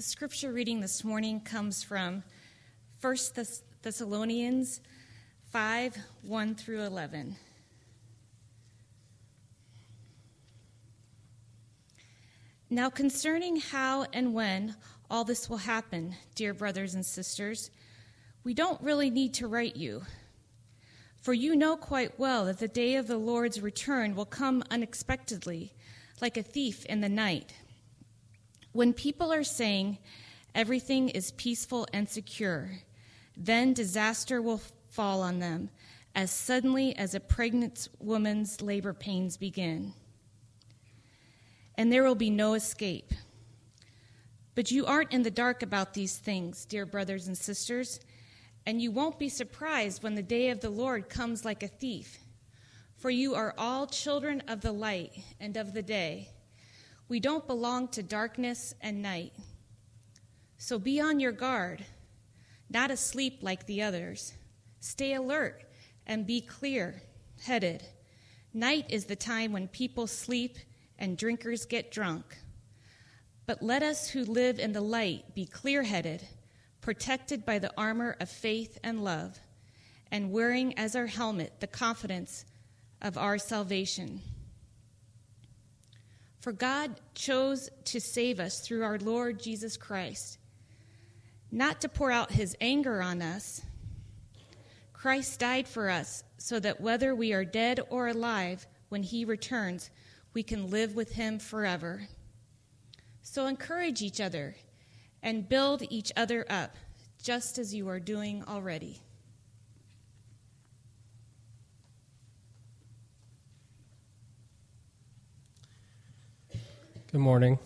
scripture reading this morning comes from 1 Thessalonians 5, 1 through 11. Now concerning how and when all this will happen, dear brothers and sisters, we don't really need to write you. For you know quite well that the day of the Lord's return will come unexpectedly, like a thief in the night. When people are saying everything is peaceful and secure, then disaster will fall on them as suddenly as a pregnant woman's labor pains begin. And there will be no escape. But you aren't in the dark about these things, dear brothers and sisters, and you won't be surprised when the day of the Lord comes like a thief. For you are all children of the light and of the day. We don't belong to darkness and night. So be on your guard, not asleep like the others. Stay alert and be clear-headed. Night is the time when people sleep and drinkers get drunk. But let us who live in the light be clear-headed, protected by the armor of faith and love, and wearing as our helmet the confidence of our salvation. For God chose to save us through our Lord Jesus Christ, not to pour out his anger on us. Christ died for us so that whether we are dead or alive, when he returns, we can live with him forever. So encourage each other and build each other up, just as you are doing already. Good morning.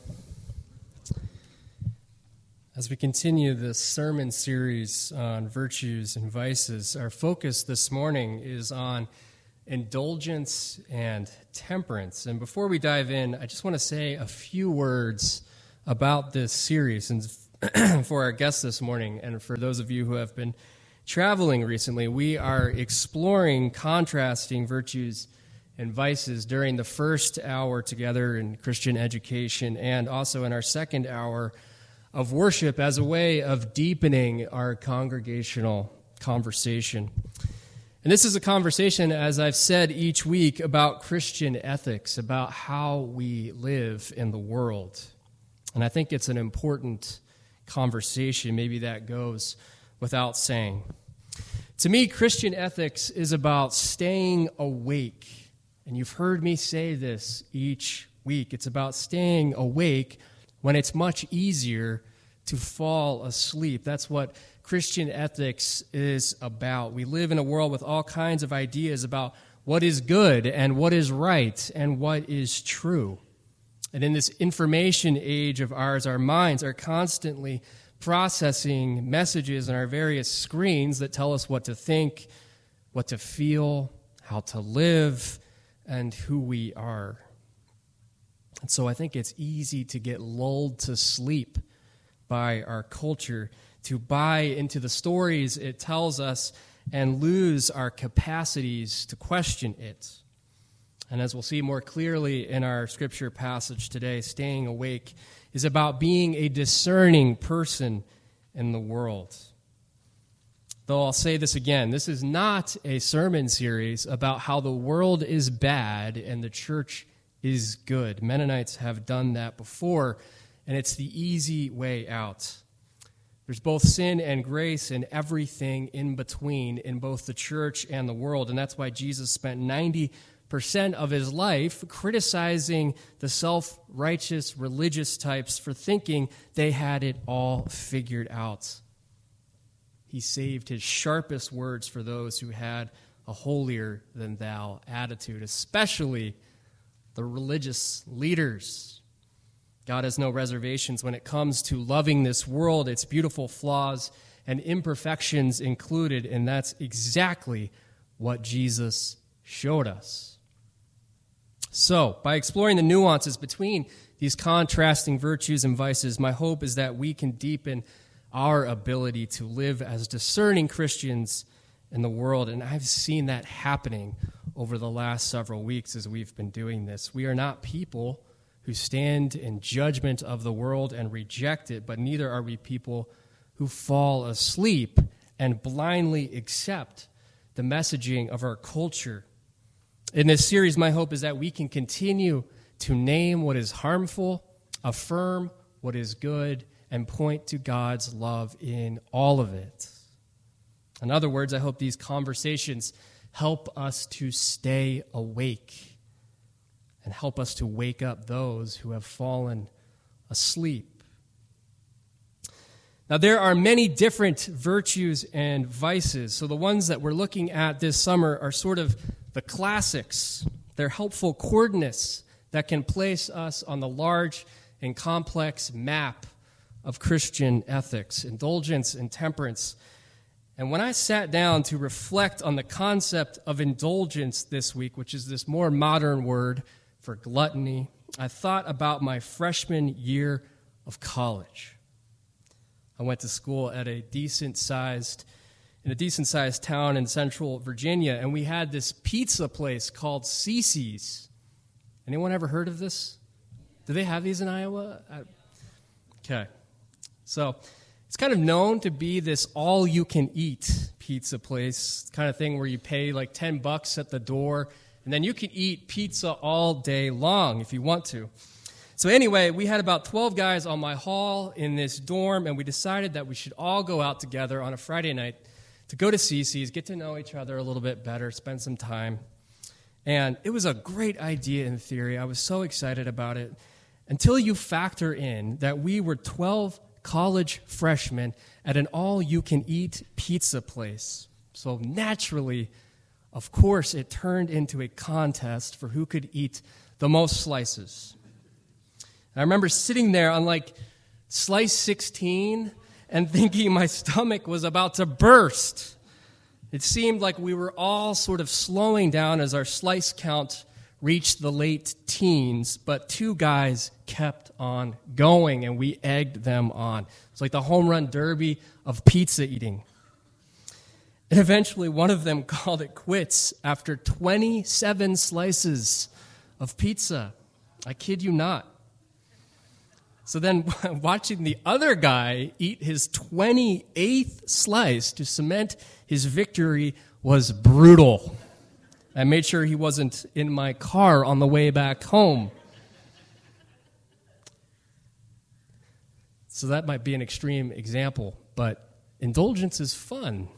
As we continue this sermon series on virtues and vices, our focus this morning is on indulgence and temperance. And before we dive in, I just want to say a few words about this series. And for our guests this morning, and for those of you who have been traveling recently, we are exploring contrasting virtues and vices during the first hour together in Christian education, and also in our second hour of worship as a way of deepening our congregational conversation. And this is a conversation, as I've said each week, about Christian ethics, about how we live in the world. And I think it's an important conversation. Maybe that goes without saying. To me, Christian ethics is about staying awake. And you've heard me say this each week. It's about staying awake when it's much easier to fall asleep. That's what Christian ethics is about. We live in a world with all kinds of ideas about what is good and what is right and what is true. And in this information age of ours, our minds are constantly processing messages on our various screens that tell us what to think, what to feel, how to live, and who we are. And so I think it's easy to get lulled to sleep by our culture, to buy into the stories it tells us and lose our capacities to question it. And as we'll see more clearly in our scripture passage today, staying awake is about being a discerning person in the world. Though I'll say this again, this is not a sermon series about how the world is bad and the church is good. Mennonites have done that before, and it's the easy way out. There's both sin and grace and everything in between in both the church and the world, and that's why Jesus spent 90% of his life criticizing the self-righteous religious types for thinking they had it all figured out. He saved his sharpest words for those who had a holier-than-thou attitude, especially the religious leaders. God has no reservations when it comes to loving this world, its beautiful flaws and imperfections included, and that's exactly what Jesus showed us. So, by exploring the nuances between these contrasting virtues and vices, my hope is that we can deepen our ability to live as discerning Christians in the world. And I've seen that happening over the last several weeks as we've been doing this. We are not people who stand in judgment of the world and reject it, but neither are we people who fall asleep and blindly accept the messaging of our culture. In this series, my hope is that we can continue to name what is harmful, affirm what is good, and point to God's love in all of it. In other words, I hope these conversations help us to stay awake and help us to wake up those who have fallen asleep. Now, there are many different virtues and vices. So the ones that we're looking at this summer are sort of the classics. They're helpful coordinates that can place us on the large and complex map of Christian ethics, indulgence and temperance. And when I sat down to reflect on the concept of indulgence this week, which is this more modern word for gluttony, I thought about my freshman year of college. I went to school at in a decent-sized town in central Virginia, and we had this pizza place called Cece's. Anyone ever heard of this? Do they have these in Iowa? Okay. So it's kind of known to be this all-you-can-eat pizza place, kind of thing where you pay like $10 at the door, and then you can eat pizza all day long if you want to. So anyway, we had about 12 guys on my hall in this dorm, and we decided that we should all go out together on a Friday night to go to Cece's, get to know each other a little bit better, spend some time. And it was a great idea in theory. I was so excited about it until you factor in that we were 12 college freshmen at an all-you-can-eat pizza place. So naturally, of course, it turned into a contest for who could eat the most slices. And I remember sitting there on like slice 16 and thinking my stomach was about to burst. It seemed like we were all sort of slowing down as our slice count reached the late teens, but two guys kept on going, and we egged them on. It's like the home run derby of pizza eating. And eventually one of them called it quits after 27 slices of pizza. I kid you not. So then watching the other guy eat his 28th slice to cement his victory was brutal. I made sure he wasn't in my car on the way back home. So that might be an extreme example, but indulgence is fun.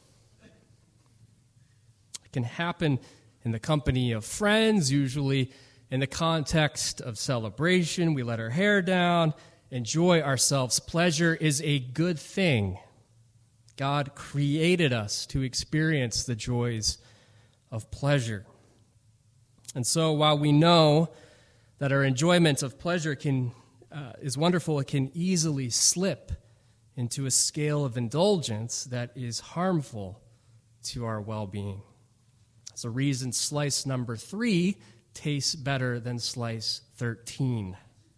It can happen in the company of friends, usually in the context of celebration. We let our hair down, enjoy ourselves. Pleasure is a good thing. God created us to experience the joys of pleasure. And so while we know that our enjoyment of pleasure is wonderful, it can easily slip into a scale of indulgence that is harmful to our well-being. That's a reason slice number 3 tastes better than slice 13.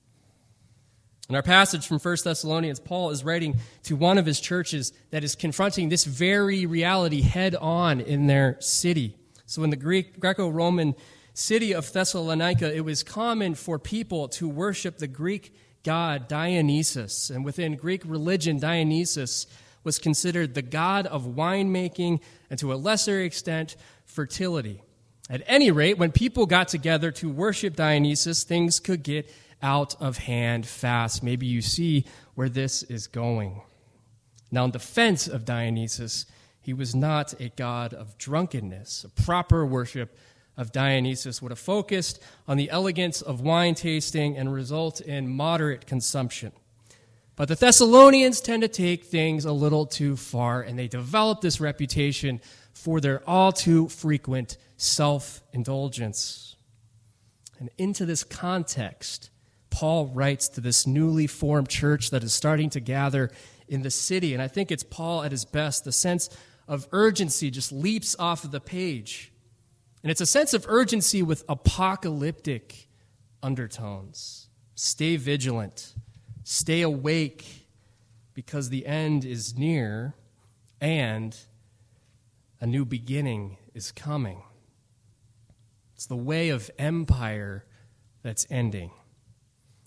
In our passage from 1 Thessalonians, Paul is writing to one of his churches that is confronting this very reality head-on in their city. So in the Greco-Roman city of Thessalonica, it was common for people to worship the Greek god Dionysus. And within Greek religion, Dionysus was considered the god of winemaking and to a lesser extent, fertility. At any rate, when people got together to worship Dionysus, things could get out of hand fast. Maybe you see where this is going. Now, in defense of Dionysus, he was not a god of drunkenness. A proper worship of Dionysus would have focused on the elegance of wine tasting and result in moderate consumption. But the Thessalonians tend to take things a little too far, and they develop this reputation for their all too frequent self-indulgence. And into this context, Paul writes to this newly formed church that is starting to gather in the city. And I think it's Paul at his best. The sense of urgency just leaps off of the page. And it's a sense of urgency with apocalyptic undertones. Stay vigilant. Stay awake, because the end is near and a new beginning is coming. It's the way of empire that's ending.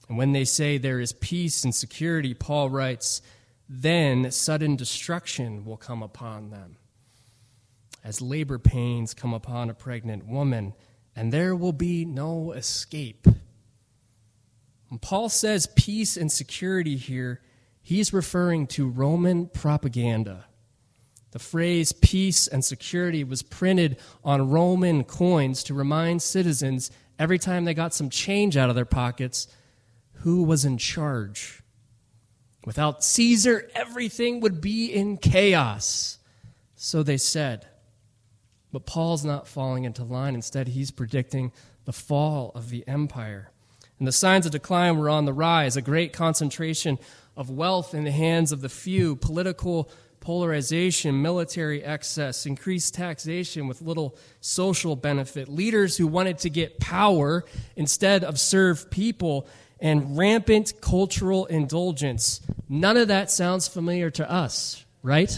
And when they say there is peace and security, Paul writes, then sudden destruction will come upon them, as labor pains come upon a pregnant woman, and there will be no escape. When Paul says peace and security here, he's referring to Roman propaganda. The phrase peace and security was printed on Roman coins to remind citizens every time they got some change out of their pockets who was in charge. Without Caesar, everything would be in chaos, so they said. But Paul's not falling into line. Instead, he's predicting the fall of the empire. And the signs of decline were on the rise, a great concentration of wealth in the hands of the few, political polarization, military excess, increased taxation with little social benefit, leaders who wanted to get power instead of serve people, and rampant cultural indulgence. None of that sounds familiar to us, right?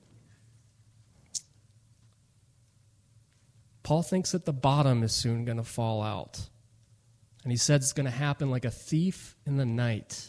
Paul thinks that the bottom is soon going to fall out. And he said it's going to happen like a thief in the night.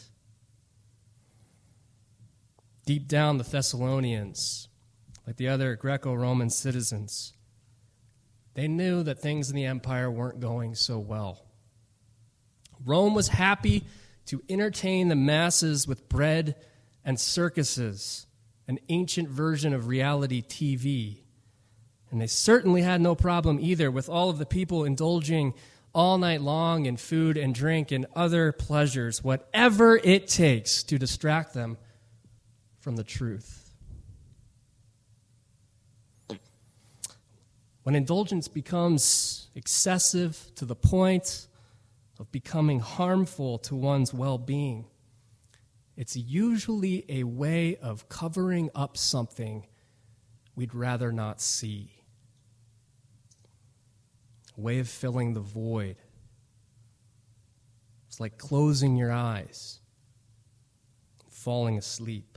Deep down, the Thessalonians, like the other Greco-Roman citizens, they knew that things in the empire weren't going so well. Rome was happy to entertain the masses with bread and circuses, an ancient version of reality TV. And they certainly had no problem either with all of the people indulging all night long in food and drink and other pleasures, whatever it takes to distract them from the truth. When indulgence becomes excessive to the point of becoming harmful to one's well-being, it's usually a way of covering up something we'd rather not see. A way of filling the void. It's like closing your eyes, falling asleep.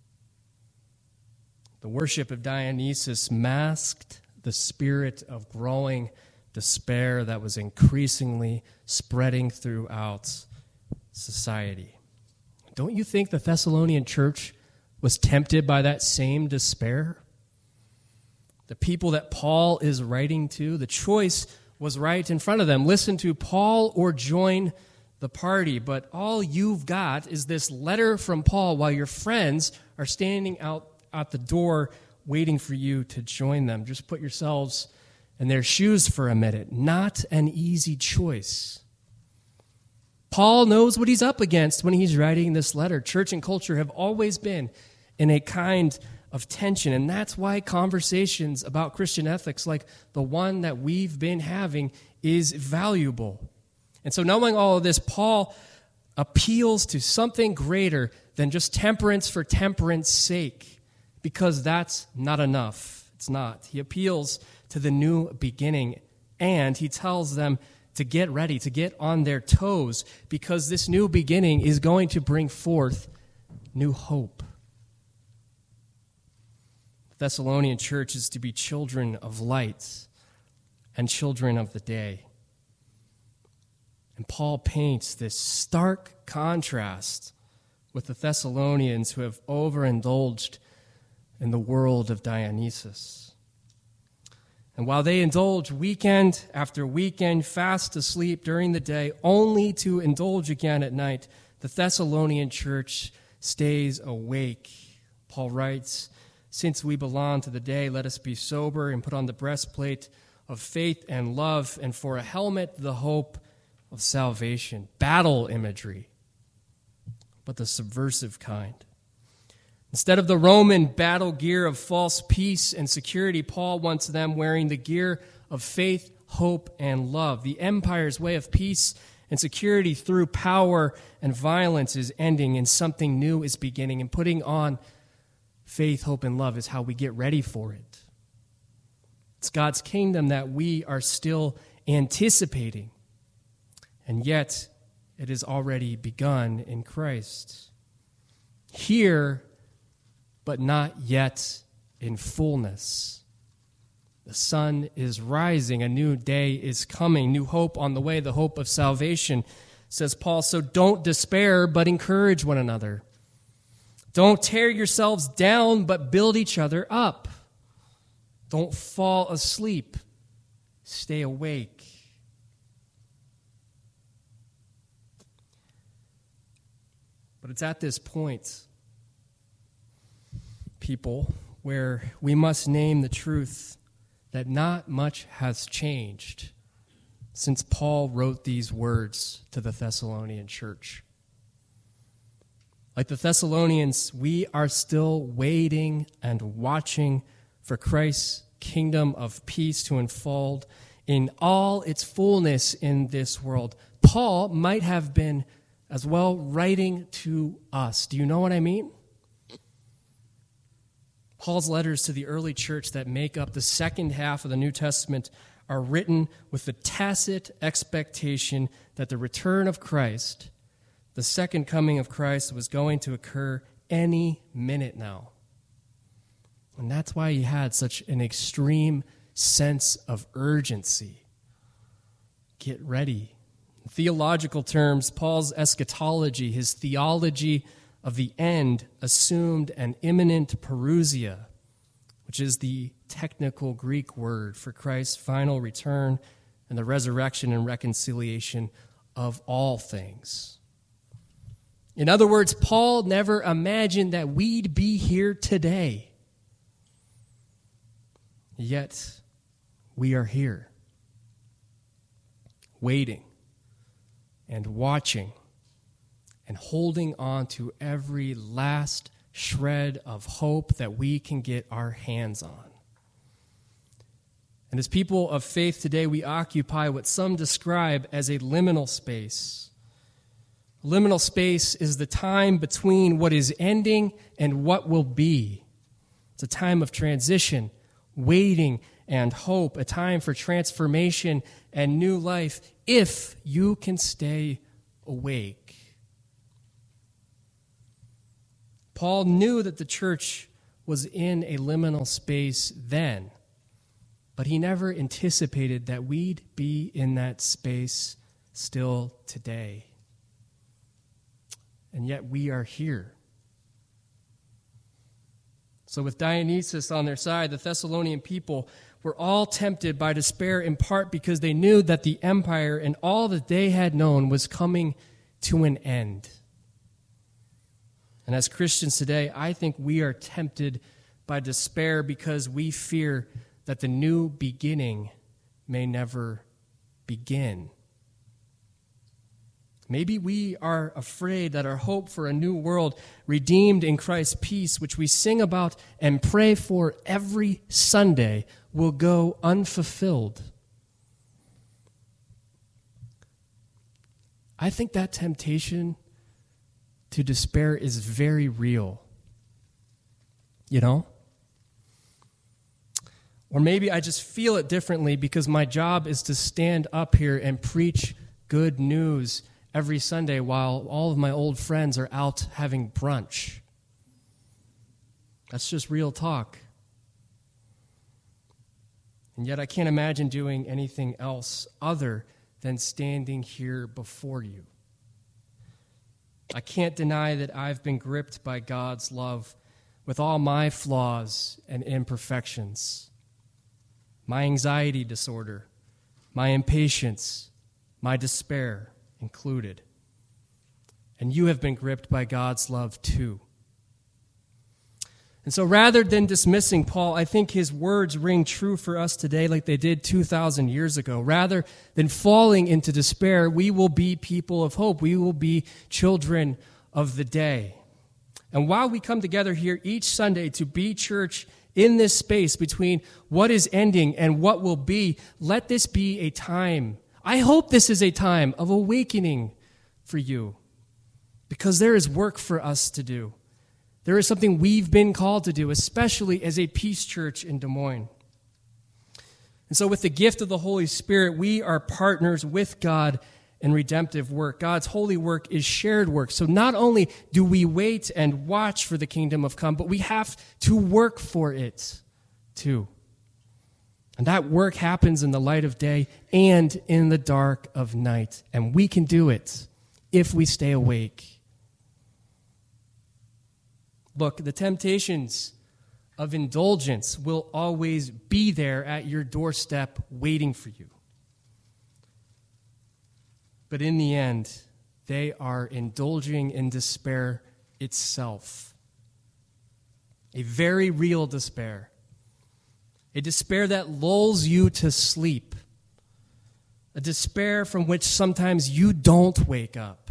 The worship of Dionysus masked the spirit of growing despair that was increasingly spreading throughout society. Don't you think the Thessalonian church was tempted by that same despair? The people that Paul is writing to, the choice was right in front of them. Listen to Paul or join the party. But all you've got is this letter from Paul while your friends are standing out at the door waiting for you to join them. Just put yourselves in their shoes for a minute. Not an easy choice. Paul knows what he's up against when he's writing this letter. Church and culture have always been in a kind of tension, and that's why conversations about Christian ethics like the one that we've been having is valuable. And so knowing all of this, Paul appeals to something greater than just temperance for temperance sake, because that's not enough. It's not. He appeals to the new beginning, and he tells them to get ready, to get on their toes, because this new beginning is going to bring forth new hope. The Thessalonian church is to be children of light and children of the day. And Paul paints this stark contrast with the Thessalonians who have overindulged in the world of Dionysus. And while they indulge weekend after weekend, fast asleep during the day, only to indulge again at night, the Thessalonian church stays awake. Paul writes, "Since we belong to the day, let us be sober and put on the breastplate of faith and love, and for a helmet, the hope of salvation." Battle imagery, but the subversive kind. Instead of the Roman battle gear of false peace and security, Paul wants them wearing the gear of faith, hope, and love. The empire's way of peace and security through power and violence is ending, and something new is beginning. And putting on faith, hope, and love is how we get ready for it. It's God's kingdom that we are still anticipating, and yet it has already begun in Christ. Here, but not yet in fullness. The sun is rising, a new day is coming, new hope on the way, the hope of salvation. says Paul. So don't despair, but encourage one another. Don't tear yourselves down, but build each other up. Don't fall asleep. Stay awake. But it's at this point, people, where we must name the truth that not much has changed since Paul wrote these words to the Thessalonian church. Like the Thessalonians, we are still waiting and watching for Christ's kingdom of peace to unfold in all its fullness in this world. Paul might have been as well writing to us. Do you know what I mean? Paul's letters to the early church that make up the second half of the New Testament are written with the tacit expectation that the return of Christ, the second coming of Christ, was going to occur any minute now. And that's why he had such an extreme sense of urgency. Get ready. In theological terms, Paul's eschatology, his theology of the end, assumed an imminent parousia, which is the technical Greek word for Christ's final return and the resurrection and reconciliation of all things. In other words, Paul never imagined that we'd be here today. Yet, we are here, waiting and watching and holding on to every last shred of hope that we can get our hands on. And as people of faith today, we occupy what some describe as a liminal space. Liminal space is the time between what is ending and what will be. It's a time of transition, waiting, and hope, a time for transformation and new life if you can stay awake. Paul knew that the church was in a liminal space then, but he never anticipated that we'd be in that space still today. And yet we are here. So with Dionysus on their side, the Thessalonian people were all tempted by despair, in part because they knew that the empire and all that they had known was coming to an end. And as Christians today, I think we are tempted by despair because we fear that the new beginning may never begin. Maybe we are afraid that our hope for a new world redeemed in Christ's peace, which we sing about and pray for every Sunday, will go unfulfilled. I think that temptation to despair is very real. You know? Or maybe I just feel it differently because my job is to stand up here and preach good news every Sunday while all of my old friends are out having brunch. That's just real talk. And yet I can't imagine doing anything else other than standing here before you. I can't deny that I've been gripped by God's love with all my flaws and imperfections, my anxiety disorder, my impatience, my despair included. And you have been gripped by God's love too. And so rather than dismissing Paul, I think his words ring true for us today like they did 2,000 years ago. Rather than falling into despair, we will be people of hope. We will be children of the day. And while we come together here each Sunday to be church in this space between what is ending and what will be, let this be a time. I hope this is a time of awakening for you, because there is work for us to do. There is something we've been called to do, especially as a Peace Church in Des Moines. And so with the gift of the Holy Spirit, we are partners with God in redemptive work. God's holy work is shared work. So not only do we wait and watch for the kingdom of come, but we have to work for it too. And that work happens in the light of day and in the dark of night. And we can do it if we stay awake. Look, the temptations of indulgence will always be there at your doorstep waiting for you. But in the end, they are indulging in despair itself. A very real despair. A despair that lulls you to sleep. A despair from which sometimes you don't wake up.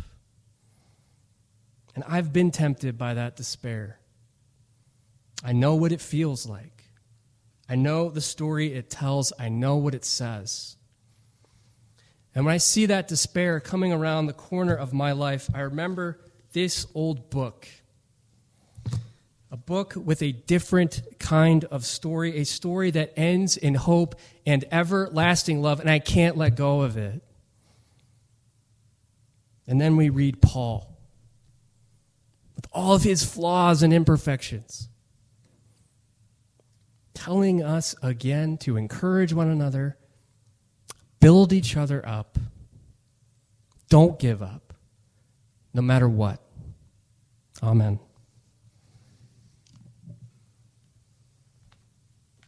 And I've been tempted by that despair. I know what it feels like. I know the story it tells. I know what it says. And when I see that despair coming around the corner of my life, I remember this old book. A book with a different kind of story, a story that ends in hope and everlasting love, and I can't let go of it. And then we read Paul, with all of his flaws and imperfections, telling us again to encourage one another, build each other up, don't give up, no matter what. Amen.